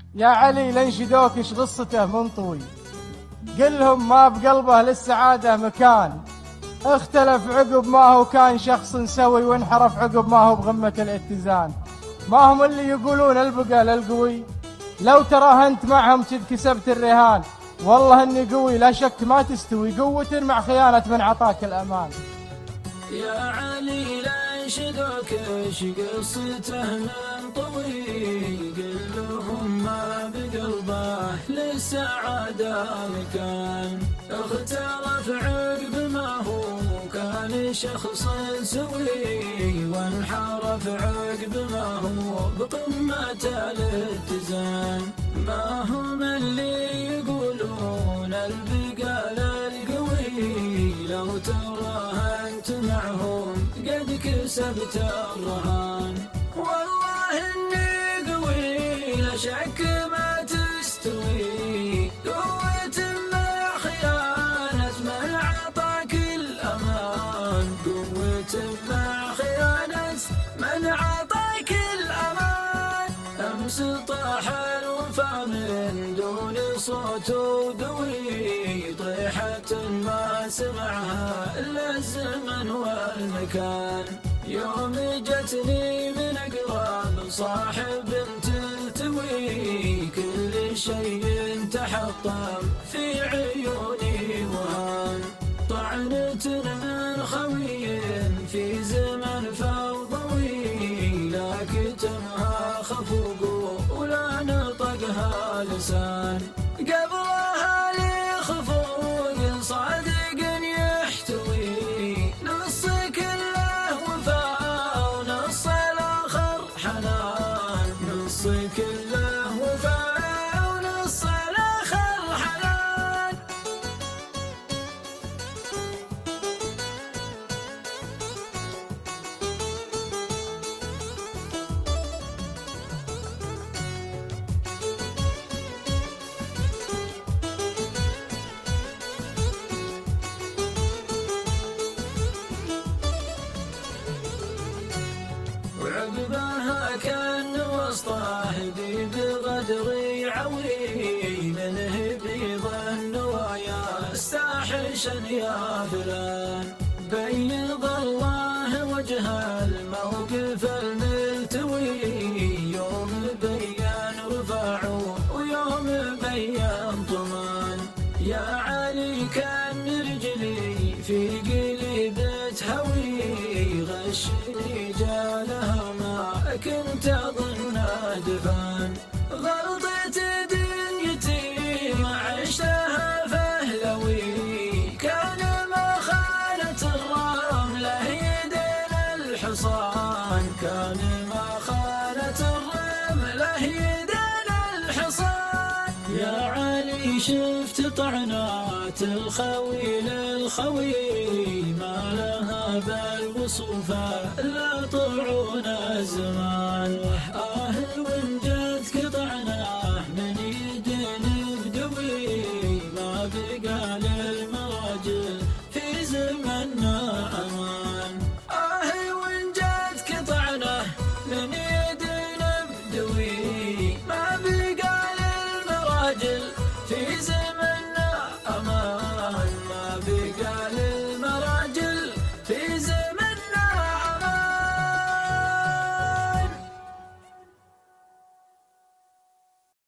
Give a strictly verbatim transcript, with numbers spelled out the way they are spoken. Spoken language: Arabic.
يا علي لنشدوك ايش قصته منطوي، قلهم ما بقلبه للسعادة مكان، اختلف عقب ما هو كان شخص سوي، وانحرف عقب ما هو بغمة الاتزان. ما هم اللي يقولون البقى للقوي، لو تراهنت معهم كذ كسبت الرهان. والله اني قوي لا شك ما تستوي قوة مع خيانة من عطاك الامان. يا علي لنشدوك ايش قصته منطوي، قل لهم ما بقلبه للسعادة مكان، اختلف عقب ما هو كان شخص سوي، وانحرف عقب ما هو بقمة الاتزان. ما هم اللي يقولون البقى للقوي، لو تراهنت معهم قد كسبت الرهان. والله اني قوي لا شك ما تستوي قوة مع خيانة من عطاك الأمان، قوة مع خيانة من عطاك الأمان. أمس طاح الوفا من دون صوت قوي، طيحة ما سمعها إلا الزمن والمكان. يوم جتني من أقرب صاحب تلتوي، كل شيء تحطم في عيوني وهان. طعنة من خوي في زمن فوضوي، لا كتمها خفوق ولا نطقها لسان. قبلها لي خفوق صادق يحتوي، نص كله وفاء ونص الآخر حنان، نص كله وفاء ونص الآخر حنان. وعقبها كان وسطه ديب غدري عوي، منه بيض النوايا استحشا يا فلان. بيض الله وجه الموقف الملتوي، يوم بيان رفعوا ويوم بيان طمان. يا علي كان رجلي في قلبي تهوي، غشني جالها ما كنت أظن دفان. غلطة دنيتي ما عشتها فهلوي، كان ما خانت الرملة يدين الحصان، كان ما خانت الرملة يدين الحصان. يا علي شفت طعنات الخوي للخوي، ما لها بالوصوفة لا طعون الزمان. آه